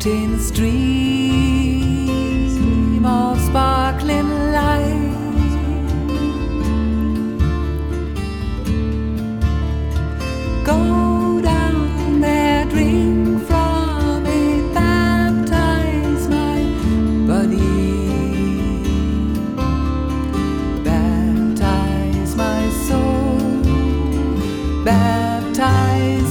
in stream of sparkling light. Go down there, drink from it, baptize my body, baptize my soul, baptize